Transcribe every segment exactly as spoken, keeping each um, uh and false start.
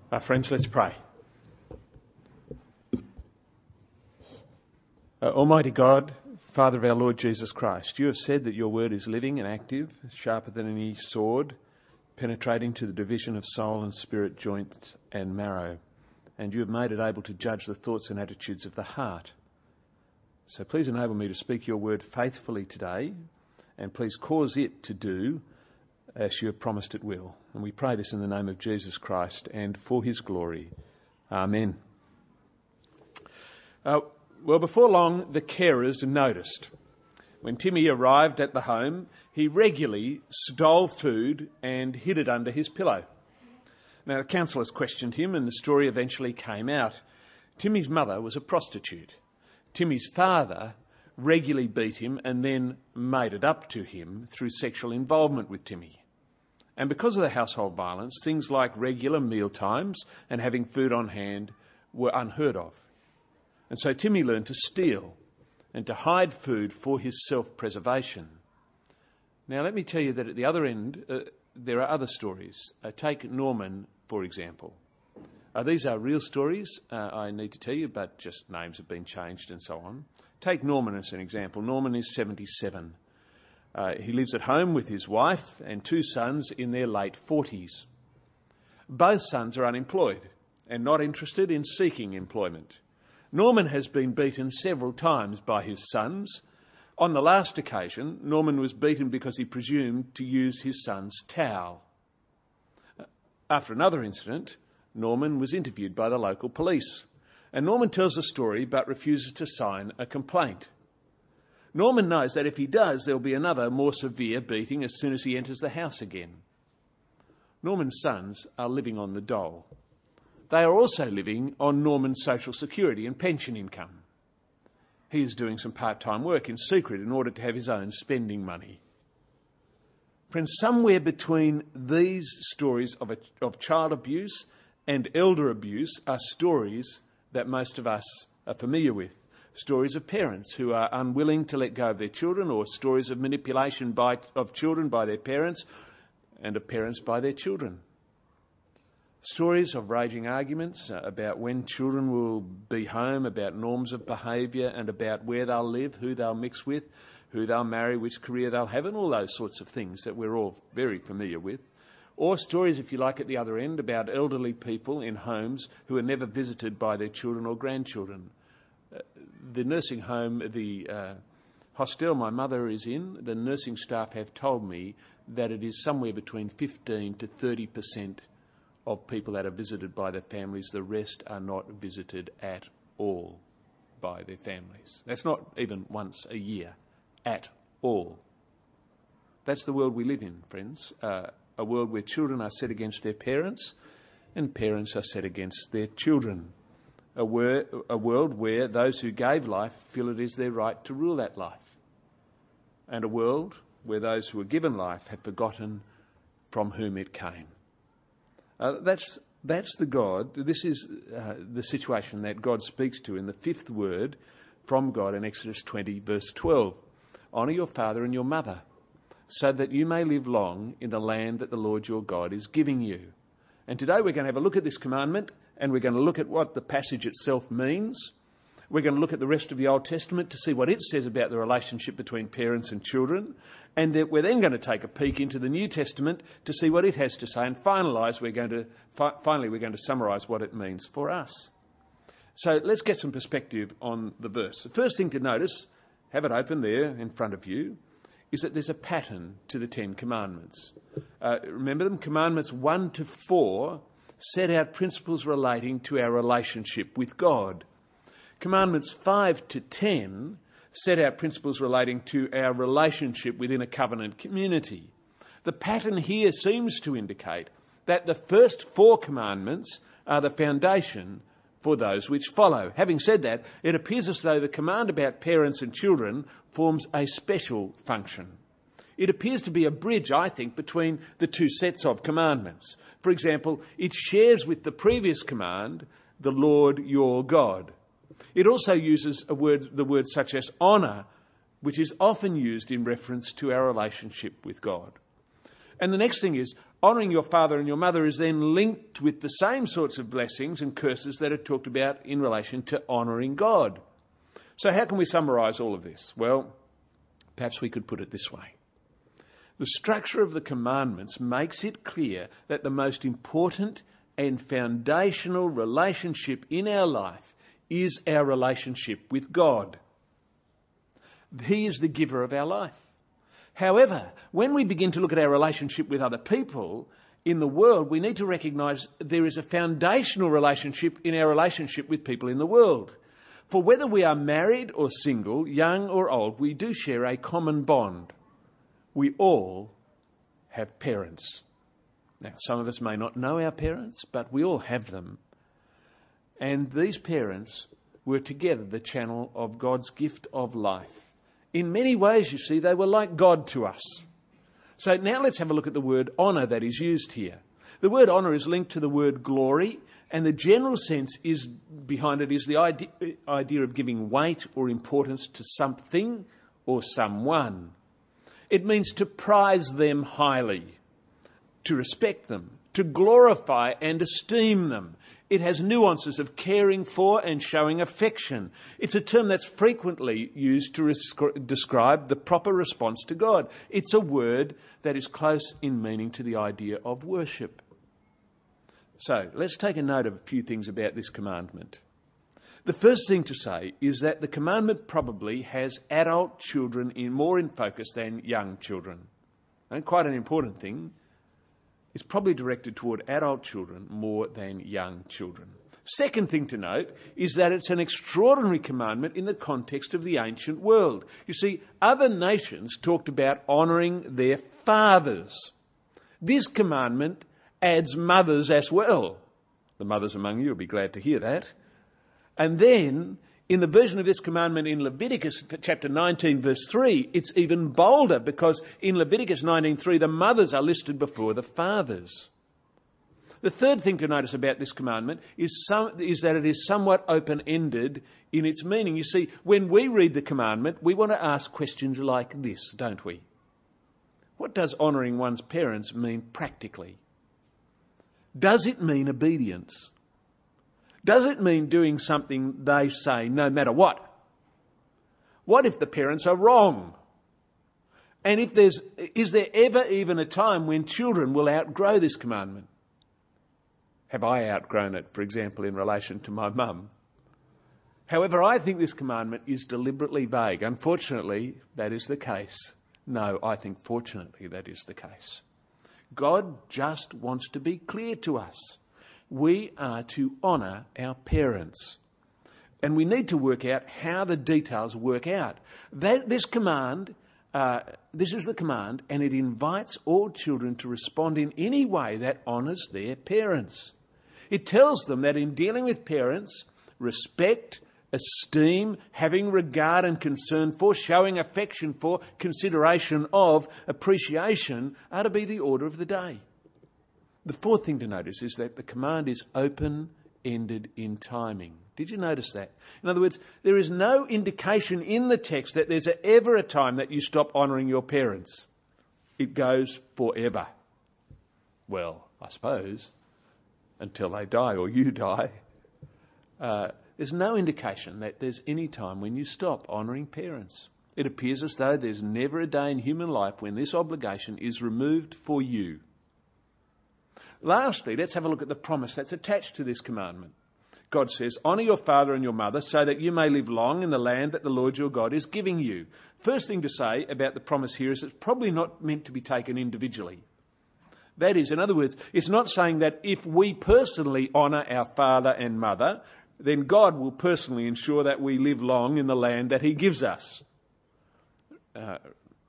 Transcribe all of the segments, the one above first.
Uh, friends, let's pray. Uh, Almighty God, Father of our Lord Jesus Christ, you have said that your word is living and active, sharper than any sword, penetrating to the division of soul and spirit, joints and marrow, and you have made it able to judge the thoughts and attitudes of the heart. So please enable me to speak your word faithfully today, and please cause it to do as you have promised it will. And we pray this in the name of Jesus Christ and for his glory. Amen. Uh, well, before long, the carers noticed. When Timmy arrived at the home, he regularly stole food and hid it under his pillow. Now, the counsellors questioned him and the story eventually came out. Timmy's mother was a prostitute. Timmy's father regularly beat him and then made it up to him through sexual involvement with Timmy. And because of the household violence, things like regular meal times and having food on hand were unheard of. And so Timmy learned to steal and to hide food for his self-preservation. Now, let me tell you that at the other end, uh, there are other stories. Uh, take Norman, for example. Uh, these are real stories, uh, I need to tell you, but just names have been changed and so on. Take Norman as an example. Norman is seventy-seven. Uh, he lives at home with his wife and two sons in their late forties. Both sons are unemployed and not interested in seeking employment. Norman has been beaten several times by his sons. On the last occasion, Norman was beaten because he presumed to use his son's towel. After another incident, Norman was interviewed by the local police. And Norman tells the story but refuses to sign a complaint. Norman knows that if he does, there will be another more severe beating as soon as he enters the house again. Norman's sons are living on the dole. They are also living on Norman's social security and pension income. He is doing some part-time work in secret in order to have his own spending money. Friends, somewhere between these stories of, a, of child abuse and elder abuse are stories that most of us are familiar with. Stories of parents who are unwilling to let go of their children, or stories of manipulation by, of children by their parents and of parents by their children. Stories of raging arguments about when children will be home, about norms of behaviour and about where they'll live, who they'll mix with, who they'll marry, which career they'll have, and all those sorts of things that we're all very familiar with. Or stories, if you like, at the other end, about elderly people in homes who are never visited by their children or grandchildren. Uh, the nursing home, the uh, hostel my mother is in, the nursing staff have told me that it is somewhere between fifteen to thirty percent of people that are visited by their families. The rest are not visited at all by their families. That's not even once a year, at all. That's the world we live in, friends. Uh, a world where children are set against their parents and parents are set against their children. A, wor- a world where those who gave life feel it is their right to rule that life. And a world where those who were given life have forgotten from whom it came. Uh, that's that's the God, this is uh, the situation that God speaks to in the fifth word from God in Exodus twenty, verse twelve. Honour your father and your mother, so that you may live long in the land that the Lord your God is giving you. And today we're going to have a look at this commandment, and we're going to look at what the passage itself means. We're going to look at the rest of the Old Testament to see what it says about the relationship between parents and children. And that we're then going to take a peek into the New Testament to see what it has to say. And finalise, we're going to, fi- finally, we're going to summarise what it means for us. So let's get some perspective on the verse. The first thing to notice, have it open there in front of you, is that there's a pattern to the Ten Commandments. Uh, remember them? Commandments one to four set out principles relating to our relationship with God. Commandments five to ten set out principles relating to our relationship within a covenant community. The pattern here seems to indicate that the first four commandments are the foundation for those which follow. Having said that, it appears as though the command about parents and children forms a special function. It appears to be a bridge, I think, between the two sets of commandments. For example, it shares with the previous command, the Lord your God. It also uses a word, the word such as honour, which is often used in reference to our relationship with God. And the next thing is, honouring your father and your mother is then linked with the same sorts of blessings and curses that are talked about in relation to honouring God. So how can we summarise all of this? Well, perhaps we could put it this way. The structure of the commandments makes it clear that the most important and foundational relationship in our life is our relationship with God. He is the giver of our life. However, when we begin to look at our relationship with other people in the world, we need to recognise there is a foundational relationship in our relationship with people in the world. For whether we are married or single, young or old, we do share a common bond. We all have parents. Now, some of us may not know our parents, but we all have them. And these parents were together the channel of God's gift of life. In many ways, you see, they were like God to us. So now let's have a look at the word honour that is used here. The word honour is linked to the word glory, and the general sense is behind it is the idea, idea of giving weight or importance to something or someone. It means to prize them highly, to respect them, to glorify and esteem them. It has nuances of caring for and showing affection. It's a term that's frequently used to res- describe the proper response to God. It's a word that is close in meaning to the idea of worship. So let's take a note of a few things about this commandment. The first thing to say is that the commandment probably has adult children in more in focus than young children. And quite an important thing. It's probably directed toward adult children more than young children. Second thing to note is that it's an extraordinary commandment in the context of the ancient world. You see, other nations talked about honouring their fathers. This commandment adds mothers as well. The mothers among you will be glad to hear that. And then, in the version of this commandment in Leviticus chapter nineteen verse three, it's even bolder because in Leviticus nineteen three the mothers are listed before the fathers. The third thing to notice about this commandment is, some, is that it is somewhat open-ended in its meaning. You see, when we read the commandment, we want to ask questions like this, don't we? What does honouring one's parents mean practically? Does it mean obedience? Does it mean doing something they say no matter what? What if the parents are wrong? And if there's, is there ever even a time when children will outgrow this commandment? Have I outgrown it, for example, in relation to my mum? However, I think this commandment is deliberately vague. Unfortunately, that is the case. No, I think fortunately that is the case. God just wants to be clear to us. We are to honour our parents. And we need to work out how the details work out. That, this command, uh, this is the command, and it invites all children to respond in any way that honours their parents. It tells them that in dealing with parents, respect, esteem, having regard and concern for, showing affection for, consideration of, appreciation are to be the order of the day. The fourth thing to notice is that the command is open-ended in timing. Did you notice that? In other words, there is no indication in the text that there's a, ever a time that you stop honouring your parents. It goes forever. Well, I suppose, until they die or you die. Uh, there's no indication that there's any time when you stop honouring parents. It appears as though there's never a day in human life when this obligation is removed for you. Lastly, let's have a look at the promise that's attached to this commandment. God says, honour your father and your mother so that you may live long in the land that the Lord your God is giving you. First thing to say about the promise here is it's probably not meant to be taken individually. That is, in other words, it's not saying that if we personally honour our father and mother, then God will personally ensure that we live long in the land that he gives us. Uh,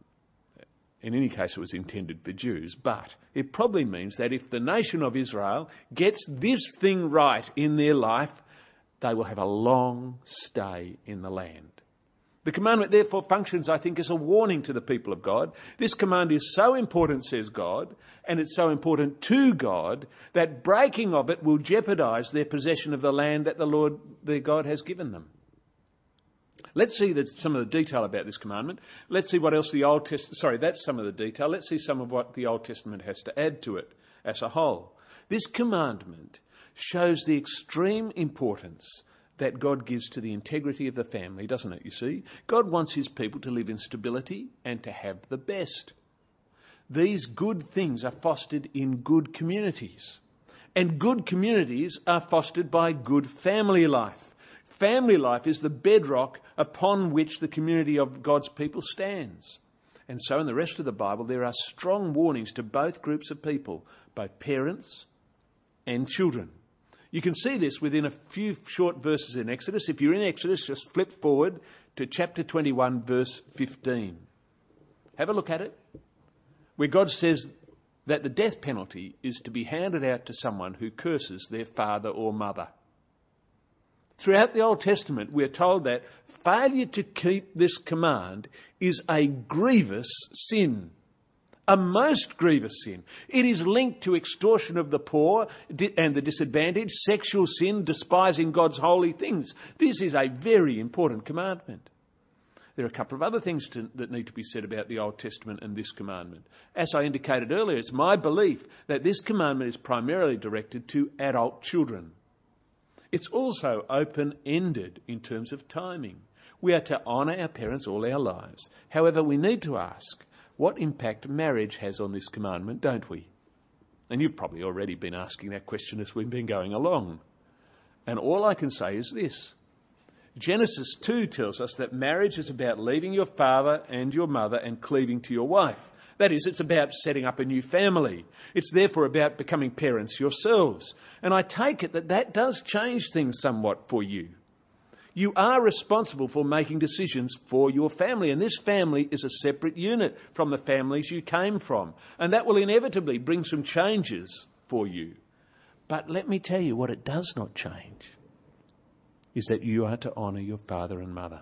In any case, it was intended for Jews, but it probably means that if the nation of Israel gets this thing right in their life, they will have a long stay in the land. The commandment therefore functions, I think, as a warning to the people of God. This command is so important, says God, and it's so important to God, that breaking of it will jeopardise their possession of the land that the Lord, their God, has given them. Let's see that some of the detail about this commandment. Let's see what else the Old Testament... Sorry, that's some of the detail. Let's see some of what the Old Testament has to add to it as a whole. This commandment shows the extreme importance that God gives to the integrity of the family, doesn't it, you see? God wants his people to live in stability and to have the best. These good things are fostered in good communities. And good communities are fostered by good family life. Family life is the bedrock upon which the community of God's people stands. And so in the rest of the Bible, there are strong warnings to both groups of people, both parents and children. You can see this within a few short verses in Exodus. If you're in Exodus, just flip forward to chapter twenty-one, verse fifteen. Have a look at it, where God says that the death penalty is to be handed out to someone who curses their father or mother. Throughout the Old Testament, we are told that failure to keep this command is a grievous sin, a most grievous sin. It is linked to extortion of the poor and the disadvantaged, sexual sin, despising God's holy things. This is a very important commandment. There are a couple of other things to, that need to be said about the Old Testament and this commandment. As I indicated earlier, it's my belief that this commandment is primarily directed to adult children. It's also open-ended in terms of timing. We are to honour our parents all our lives. However, we need to ask what impact marriage has on this commandment, don't we? And you've probably already been asking that question as we've been going along. And all I can say is this. Genesis two tells us that marriage is about leaving your father and your mother and cleaving to your wife. That is, it's about setting up a new family. It's therefore about becoming parents yourselves. And I take it that that does change things somewhat for you. You are responsible for making decisions for your family, and this family is a separate unit from the families you came from. And that will inevitably bring some changes for you. But let me tell you what it does not change, is that you are to honour your father and mother.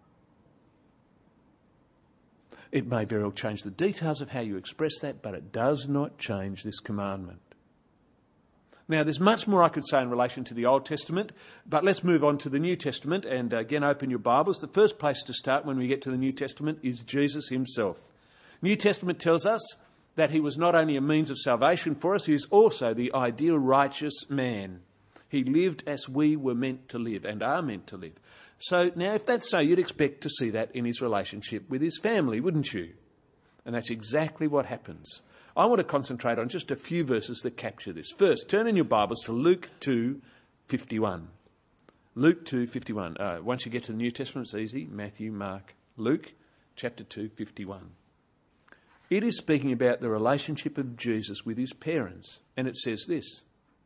It may very well change the details of how you express that, but it does not change this commandment. Now, there's much more I could say in relation to the Old Testament, but let's move on to the New Testament. And again, open your Bibles. The first place to start when we get to the New Testament is Jesus himself. New Testament tells us that he was not only a means of salvation for us, he is also the ideal righteous man. He lived as we were meant to live and are meant to live. So now, if that's so, you'd expect to see that in his relationship with his family, wouldn't you? And that's exactly what happens. I want to concentrate on just a few verses that capture this. First, turn in your Bibles to Luke two fifty-one. Luke two fifty-one. Uh, once you get to the New Testament, it's easy. Matthew, Mark, Luke, chapter two fifty-one. It is speaking about the relationship of Jesus with his parents. And it says this.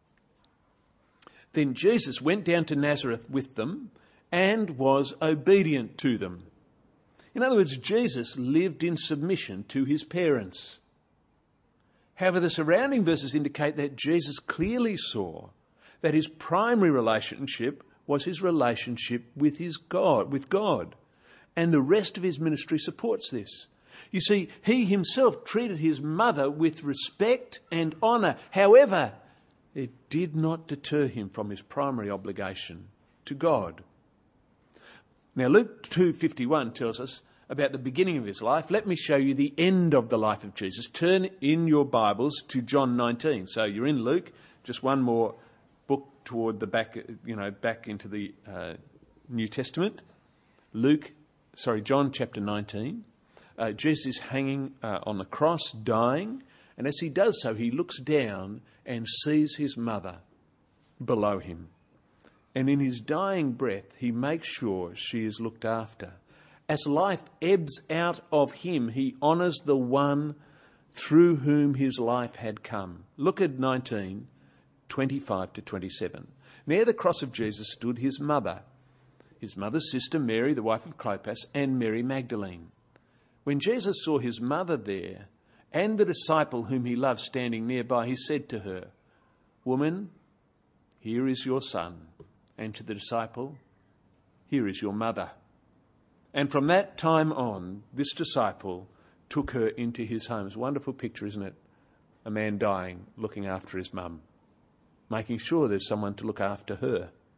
Then Jesus went down to Nazareth with them and was obedient to them. In other words, Jesus lived in submission to his parents. However, the surrounding verses indicate that Jesus clearly saw that his primary relationship was his relationship with his God, with God. And the rest of his ministry supports this. You see, he himself treated his mother with respect and honour. However, it did not deter him from his primary obligation to God. Now, Luke two fifty-one tells us about the beginning of his life. Let me show you the end of the life of Jesus. Turn in your Bibles to John nineteen. So you're in Luke, just one more book toward the back, you know, back into the uh, New Testament. Luke, sorry, John chapter nineteen. Uh, Jesus is hanging uh, on the cross, dying, and as he does so, he looks down and sees his mother below him. And in his dying breath, he makes sure she is looked after. As life ebbs out of him, he honours the one through whom his life had come. Look at nineteen, twenty-five to twenty-seven. Near the cross of Jesus stood his mother, his mother's sister Mary, the wife of Clopas, and Mary Magdalene. When Jesus saw his mother there and the disciple whom he loved standing nearby, he said to her, "Woman, here is your son." And to the disciple, "Here is your mother." And from that time on, this disciple took her into his home. It's a wonderful picture, isn't it? A man dying, looking after his mum, making sure there's someone to look after her.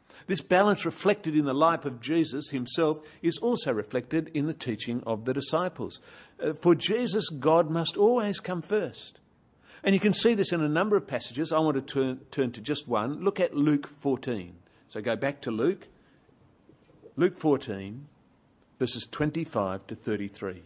This balance reflected in the life of Jesus himself is also reflected in the teaching of the disciples. Uh, for Jesus, God must always come first. And you can see this in a number of passages. I want to turn, turn to just one. Look at Luke fourteen. So go back to Luke. Luke fourteen, verses twenty-five to thirty-three.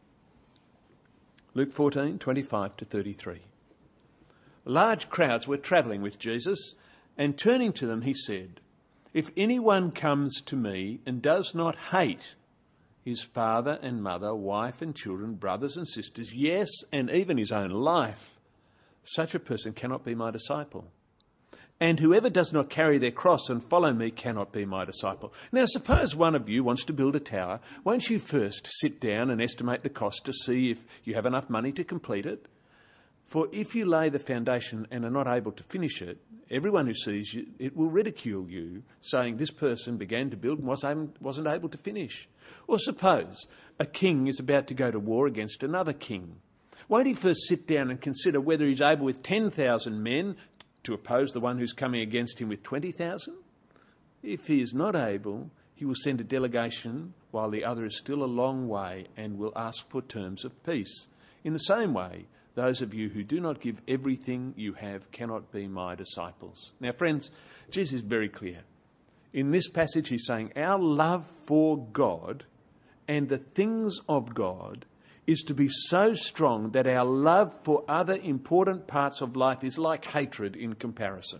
Luke fourteen, twenty-five to thirty-three. Large crowds were travelling with Jesus, and turning to them he said, "If anyone comes to me and does not hate his father and mother, wife and children, brothers and sisters, yes, and even his own life, such a person cannot be my disciple. And whoever does not carry their cross and follow me cannot be my disciple." Now, suppose one of you wants to build a tower. Won't you first sit down and estimate the cost to see if you have enough money to complete it? For if you lay the foundation and are not able to finish it, everyone who sees you, it will ridicule you, saying, "This person began to build and wasn't able to finish." Or suppose a king is about to go to war against another king. Won't he first sit down and consider whether he's able with ten thousand men to oppose the one who's coming against him with twenty thousand? If he is not able, he will send a delegation while the other is still a long way and will ask for terms of peace. In the same way, those of you who do not give everything you have cannot be my disciples. Now, friends, Jesus is very clear. In this passage, he's saying our love for God and the things of God is to be so strong that our love for other important parts of life is like hatred in comparison.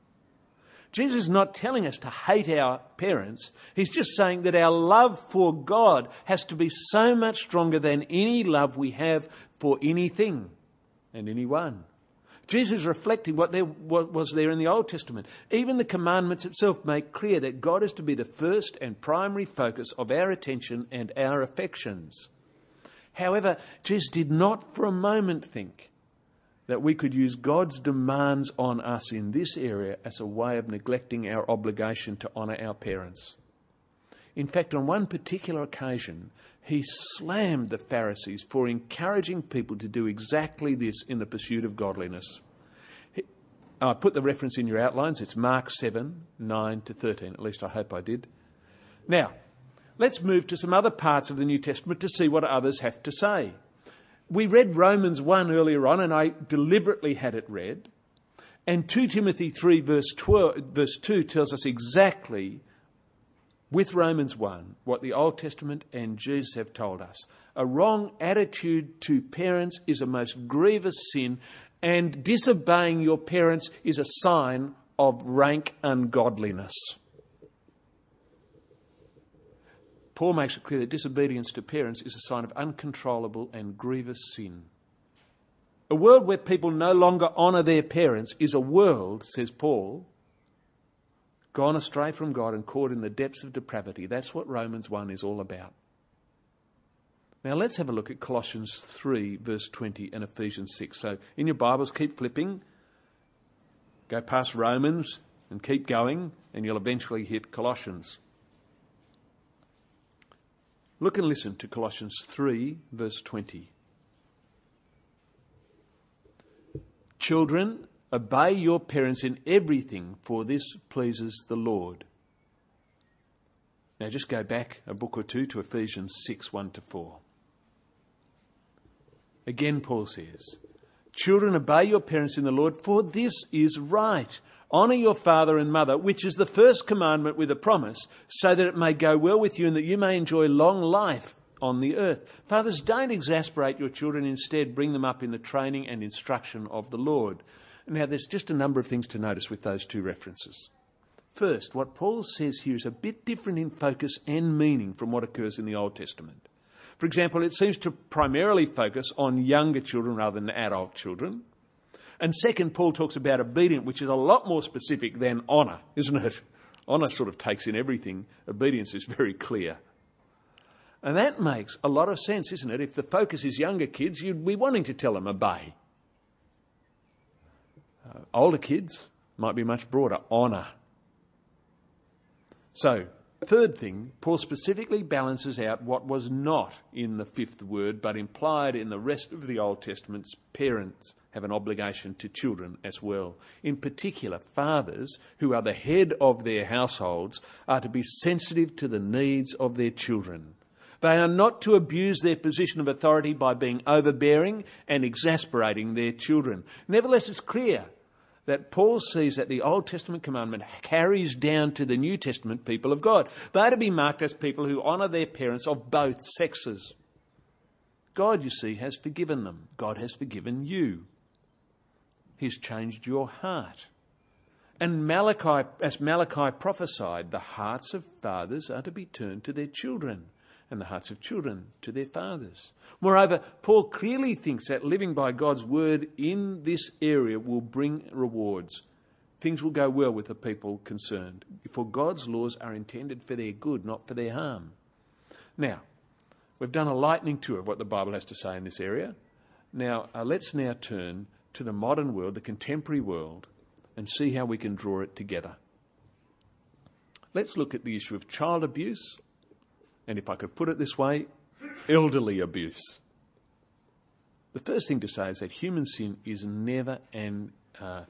Jesus is not telling us to hate our parents. He's just saying that our love for God has to be so much stronger than any love we have for anything and anyone. Jesus is reflecting what, there, what was there in the Old Testament. Even the commandments itself make clear that God is to be the first and primary focus of our attention and our affections. However, Jesus did not for a moment think that we could use God's demands on us in this area as a way of neglecting our obligation to honour our parents. In fact, on one particular occasion, he slammed the Pharisees for encouraging people to do exactly this in the pursuit of godliness. I put the reference in your outlines. It's Mark seven, nine to thirteen. At least I hope I did. Now, let's move to some other parts of the New Testament to see what others have to say. We read Romans one earlier on, and I deliberately had it read. And two Timothy three verse twelve, verse two tells us exactly, with Romans one, what the Old Testament and Jesus have told us. A wrong attitude to parents is a most grievous sin, and disobeying your parents is a sign of rank ungodliness. Paul makes it clear that disobedience to parents is a sign of uncontrollable and grievous sin. A world where people no longer honour their parents is a world, says Paul, gone astray from God and caught in the depths of depravity. That's what Romans one is all about. Now let's have a look at Colossians three, verse twenty, and Ephesians six. So in your Bibles, keep flipping. Go past Romans and keep going, and you'll eventually hit Colossians. Look and listen to Colossians three, verse twenty. Children, obey your parents in everything, for this pleases the Lord. Now just go back a book or two to Ephesians six, one to four. Again, Paul says, children, obey your parents in the Lord, for this is right. Honour your father and mother, which is the first commandment with a promise, so that it may go well with you and that you may enjoy long life on the earth. Fathers, don't exasperate your children. Instead, bring them up in the training and instruction of the Lord. Now, there's just a number of things to notice with those two references. First, what Paul says here is a bit different in focus and meaning from what occurs in the Old Testament. For example, it seems to primarily focus on younger children rather than adult children. And second, Paul talks about obedience, which is a lot more specific than honour, isn't it? Honour sort of takes in everything. Obedience is very clear. And that makes a lot of sense, isn't it? If the focus is younger kids, you'd be wanting to tell them obey. Uh, older kids might be much broader. Honour. So, Third thing, Paul specifically balances out what was not in the fifth word but implied in the rest of the Old Testament's parents have an obligation to children as well. In particular, fathers, who are the head of their households, are to be sensitive to the needs of their children. They are not to abuse their position of authority by being overbearing and exasperating their children. Nevertheless, it's clear that Paul sees that the Old Testament commandment carries down to the New Testament people of God. They are to be marked as people who honour their parents of both sexes. God, you see, has forgiven them. God has forgiven you. He's changed your heart. And Malachi, as Malachi prophesied, the hearts of fathers are to be turned to their children, and the hearts of children to their fathers. Moreover, Paul clearly thinks that living by God's word in this area will bring rewards. Things will go well with the people concerned, for God's laws are intended for their good, not for their harm. Now, we've done a lightning tour of what the Bible has to say in this area. Now, uh, let's now turn to the modern world, the contemporary world, and see how we can draw it together. Let's look at the issue of child abuse, and if I could put it this way, elderly abuse. The first thing to say is that human sin is never an, uh,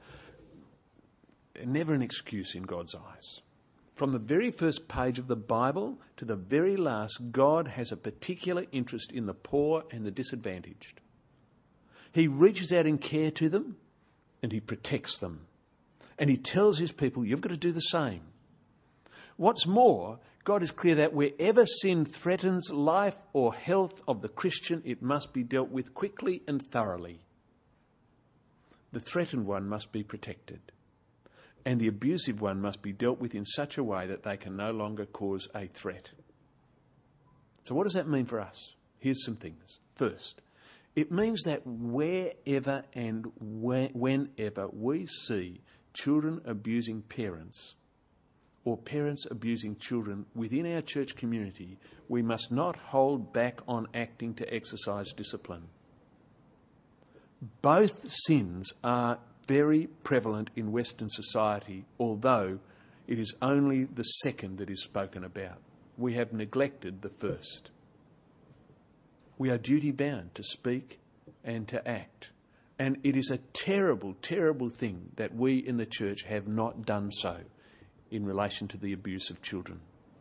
never an excuse in God's eyes. From the very first page of the Bible to the very last, God has a particular interest in the poor and the disadvantaged. He reaches out in care to them and he protects them. And he tells his people, you've got to do the same. What's more, God is clear that wherever sin threatens life or health of the Christian, it must be dealt with quickly and thoroughly. The threatened one must be protected, and the abusive one must be dealt with in such a way that they can no longer cause a threat. So what does that mean for us? Here's some things. First, it means that wherever and whenever we see children abusing parents, or parents abusing children within our church community, we must not hold back on acting to exercise discipline. Both sins are very prevalent in Western society, although it is only the second that is spoken about. We have neglected the first. We are duty-bound to speak and to act. And it is a terrible, terrible thing that we in the church have not done so in relation to the abuse of children.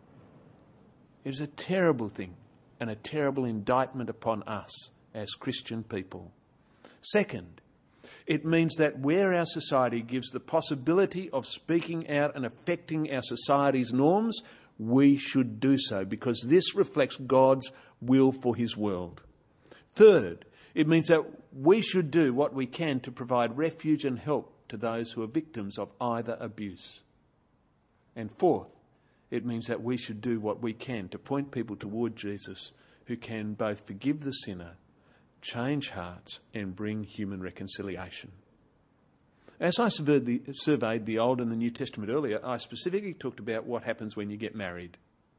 It is a terrible thing and a terrible indictment upon us as Christian people. Second, it means that where our society gives the possibility of speaking out and affecting our society's norms, we should do so, because this reflects God's will for his world. Third, it means that we should do what we can to provide refuge and help to those who are victims of either abuse. And fourth, it means that we should do what we can to point people toward Jesus, who can both forgive the sinner, change hearts, and bring human reconciliation. As I surveyed the, surveyed the Old and the New Testament earlier, I specifically talked about what happens when you get married.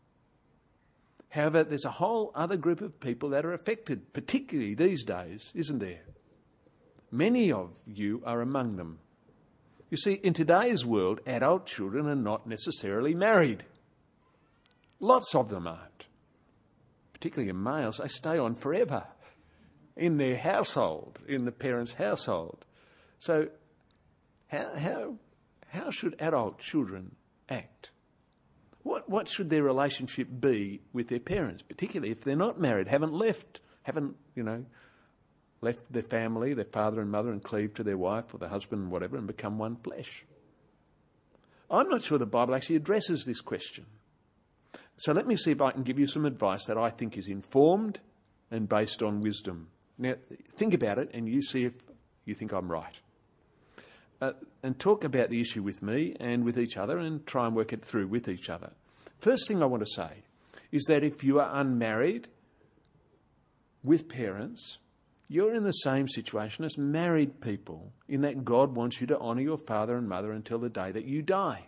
However, there's a whole other group of people that are affected, particularly these days, isn't there? Many of you are among them. You see, in today's world, adult children are not necessarily married. Lots of them aren't. Particularly in males, they stay on forever in their household, in the parents' household. So how, how, how should adult children act? What, what should their relationship be with their parents, particularly if they're not married, haven't left, haven't, you know, left their family, their father and mother, and cleaved to their wife or their husband, whatever, and become one flesh? I'm not sure the Bible actually addresses this question. So let me see if I can give you some advice that I think is informed and based on wisdom. Now, think about it and you see if you think I'm right. Uh, and talk about the issue with me and with each other and try and work it through with each other. First thing I want to say is that if you are unmarried with parents, you're in the same situation as married people, in that God wants you to honour your father and mother until the day that you die.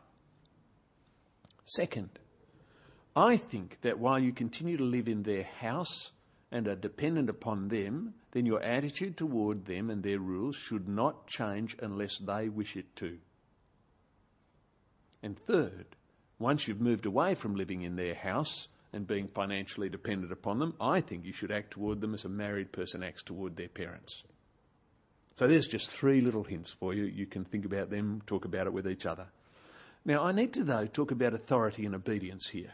Second, I think that while you continue to live in their house and are dependent upon them, then your attitude toward them and their rules should not change unless they wish it to. And third, once you've moved away from living in their house and being financially dependent upon them, I think you should act toward them as a married person acts toward their parents. So there's just three little hints for you. You can think about them, talk about it with each other. Now, I need to, though, talk about authority and obedience here.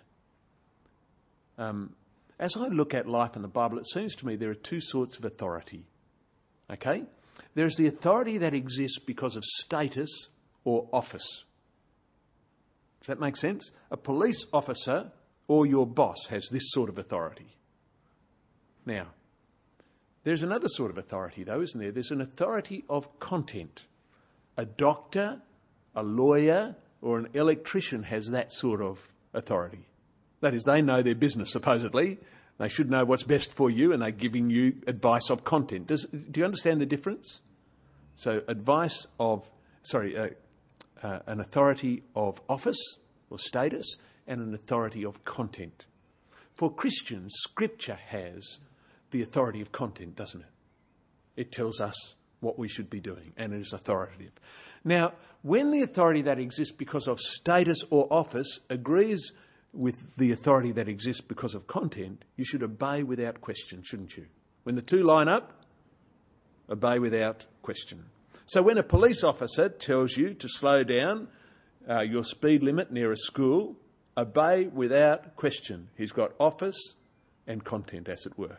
Um, as I look at life in the Bible, it seems to me there are two sorts of authority. Okay? There's the authority that exists because of status or office. Does that make sense? A police officer or your boss has this sort of authority. Now, there's another sort of authority, though, isn't there? There's an authority of content. A doctor, a lawyer, or an electrician has that sort of authority. That is, they know their business, supposedly. They should know what's best for you, and they're giving you advice of content. Does, do you understand the difference? So advice of, sorry, uh, uh, an authority of office or status and an authority of content. For Christians, Scripture has the authority of content, doesn't it? It tells us what we should be doing, and it is authoritative. Now, when the authority that exists because of status or office agrees with the authority that exists because of content, you should obey without question, shouldn't you? When the two line up, obey without question. So when a police officer tells you to slow down uh, your speed limit near a school, obey without question. He's got office and content, as it were.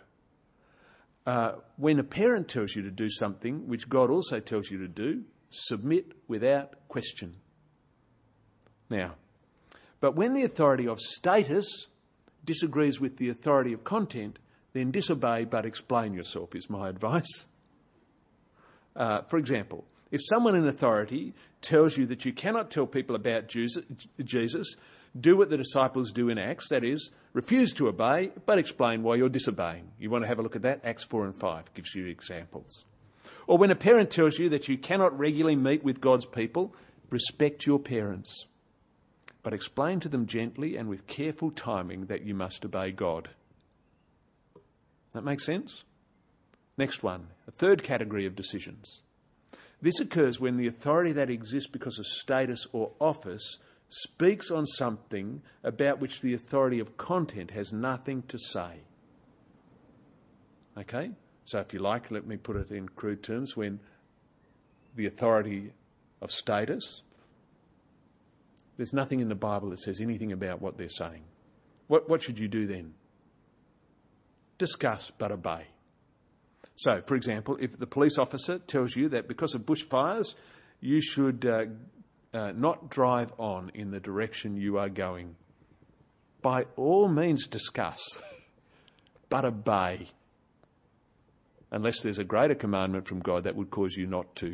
Uh, when a parent tells you to do something, which God also tells you to do, submit without question. Now, but when the authority of status disagrees with the authority of content, then disobey but explain yourself, is my advice. Uh, for example, if someone in authority tells you that you cannot tell people about Jesus, do what the disciples do in Acts, that is, refuse to obey, but explain why you're disobeying. You want to have a look at that? Acts four and five gives you examples. Or when a parent tells you that you cannot regularly meet with God's people, respect your parents, but explain to them gently and with careful timing that you must obey God. That makes sense? Next one, a third category of decisions. This occurs when the authority that exists because of status or office speaks on something about which the authority of content has nothing to say. Okay? So if you like, let me put it in crude terms, when the authority of status, there's nothing in the Bible that says anything about what they're saying. What, what should you do then? Discuss but obey. So, for example, if the police officer tells you that because of bushfires, you should uh, uh, not drive on in the direction you are going, by all means discuss, but obey. Unless there's a greater commandment from God that would cause you not to.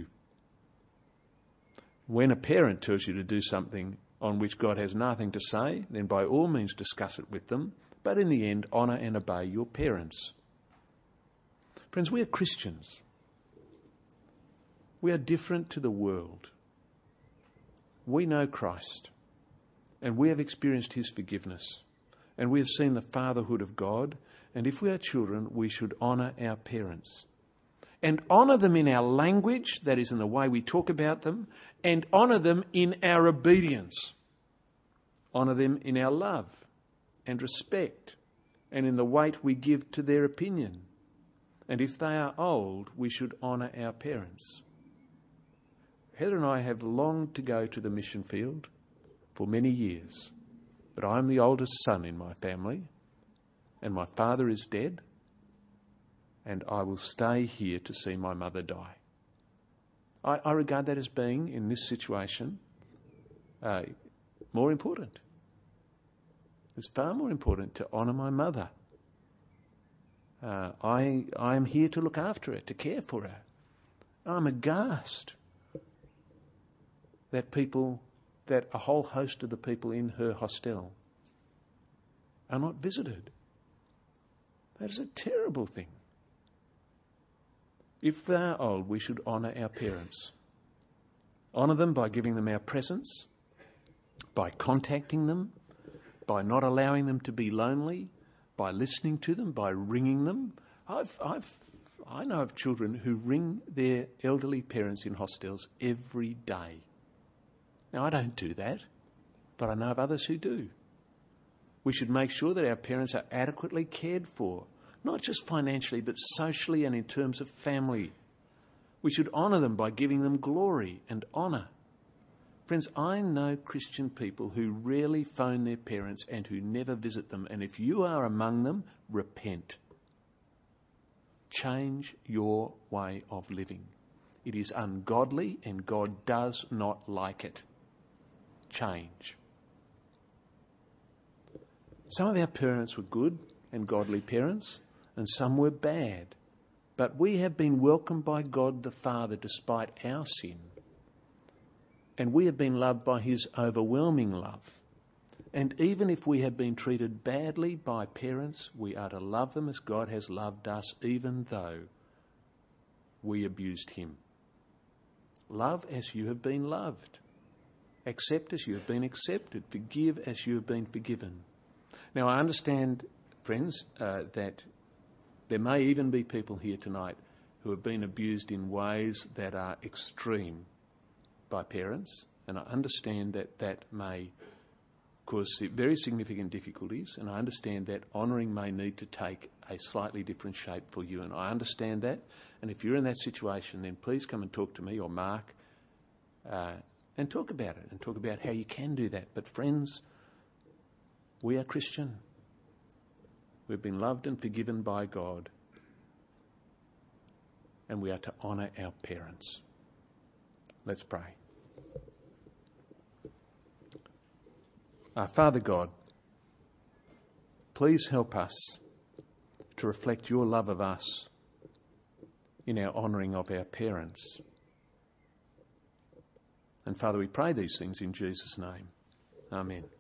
When a parent tells you to do something on which God has nothing to say, then by all means discuss it with them, but in the end, honour and obey your parents. Friends, we are Christians. We are different to the world. We know Christ, and we have experienced his forgiveness, and we have seen the fatherhood of God, and if we are children, we should honour our parents. And honour them in our language, that is in the way we talk about them, and honour them in our obedience. Honour them in our love and respect, and in the weight we give to their opinion. And if they are old, we should honour our parents. Heather and I have longed to go to the mission field for many years, but I'm the oldest son in my family, and my father is dead, and I will stay here to see my mother die. I, I regard that as being, in this situation, uh, more important. It's far more important to honour my mother. Uh, I I am here to look after her, to care for her. I'm aghast that people, that a whole host of the people in her hostel are not visited. That is a terrible thing. If they are old, we should honour our parents. Honour them by giving them our presence, by contacting them, by not allowing them to be lonely, by listening to them, by ringing them. I've, I've, I know of children who ring their elderly parents in hostels every day. Now, I don't do that. but I know of others who do. We should make sure that our parents are adequately cared for, not just financially, but socially and in terms of family. We should honour them by giving them glory and honour. Friends, I know Christian people who rarely phone their parents and who never visit them. And if you are among them, repent. Change your way of living. It is ungodly and God does not like it. Change. Some of our parents were good and godly parents, and some were bad. But we have been welcomed by God the Father despite our sin. And we have been loved by his overwhelming love. And even if we have been treated badly by parents, we are to love them as God has loved us, even though we abused him. Love as you have been loved. Accept as you have been accepted. Forgive as you have been forgiven. Now, I understand, friends, uh, that there may even be people here tonight who have been abused in ways that are extreme by parents, and I understand that that may cause very significant difficulties, and I understand that honouring may need to take a slightly different shape for you, and I understand that. And if you're in that situation, then please come and talk to me or Mark uh, and talk about it, and talk about how you can do that. But friends, we are Christian. We've been loved and forgiven by God, and we are to honour our parents. Let's pray. Our Father God, please help us to reflect your love of us in our honouring of our parents. And Father, we pray these things in Jesus' name. Amen.